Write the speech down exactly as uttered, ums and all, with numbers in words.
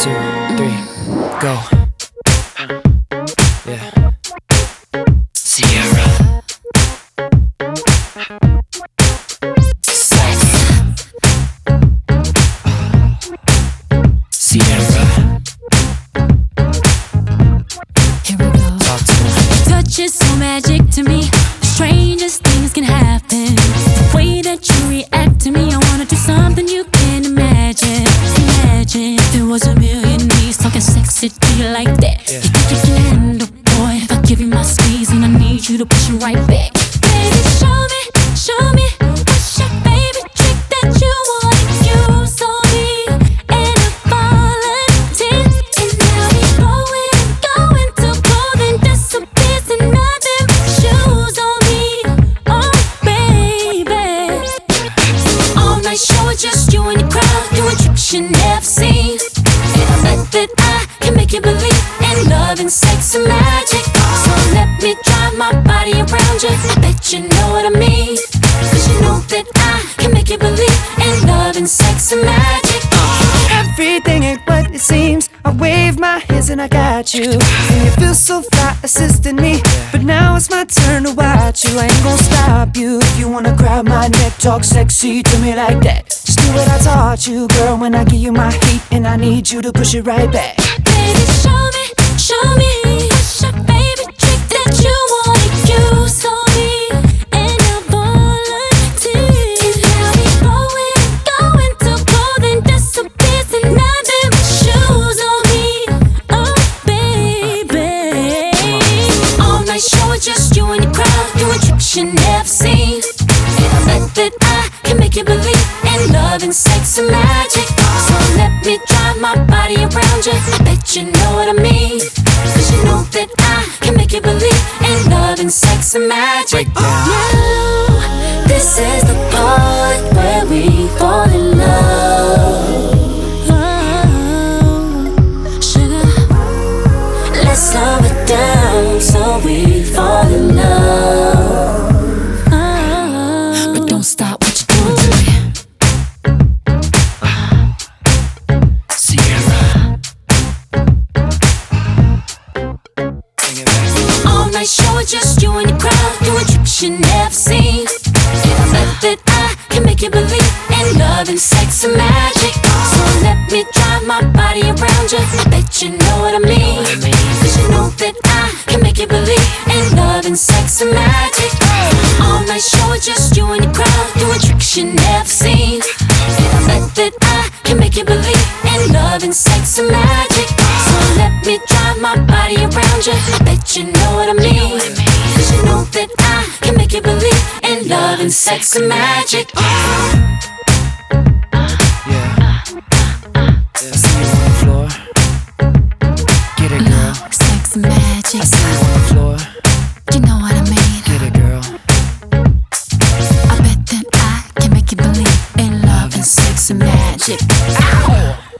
two, three, go. Yeah. Sierra. Sex. Sierra. Here we go. Talk to me. Your touch is so magic to me. The strangest things can happen. The way that you react to me, I wanna do something you can't imagine. Imagine if there was a million knees talking sexy to you like that. Yeah. You think you can handle, boy? If I give you my squeeze and I need you to push it right back. Baby, show me, show me what's your favorite trick that you wanna use on me. And I volunteer, and now we going, going to clothing disappears and nothing but shoes on me. Oh baby, all night show is just you and your crowd doing tricks you never seen. And I bet that I can make you believe in love and sex and magic. So let me drive my body around you. I bet you know what I mean. Cause you know that I can make you believe in love and sex and magic. Everything ain't what it seems. I wave my hands and I got you. And you feel so fly assisting me. But now it's my turn to watch you. I ain't gon' stop you. If you wanna grab my neck, talk sexy to me like that. Just do what I taught you, girl, when I give you my heat. And I need you to push it right back. Baby, show me, show me what's your favorite trick that you wanna use on me. And I'll volunteer. And now we going, going to clothing disappears and nothing but shoes on me. Oh baby, all night show is just you and your crowd doing tricks you never seen. And I bet that I can make you believe in love and sex and magic. So let me drive my body around you. I bet you know what I mean. Cause you know that I can make you believe in love and sex and magic. Break down. Now, this is the part where we fall in love. Oh, sugar, let's slow it down so we fall in love. Oh, but don't stop what you're doing to me. Sierra. Bring it back. All night show is just you and your crowd doing tricks you never seen. And I bet that I can make you believe in love and sex and magic. So let me drive my body around you. I bet you know what I mean. Cause you know that I can make you believe in love and sex and magic. All night show is just you and your crowd doing tricks you never seen. And I bet that I can make you believe in love and sex and magic. So let me drive my body around you. I bet you know what I mean. Cause you know that I can make you believe in love and sex and magic. Yeah. I see you on the floor. Get it, girl. Love, sex and magic. I see you on the floor. You know what I mean. Get it, girl. I bet that I can make you believe in love and sex and magic. Ow!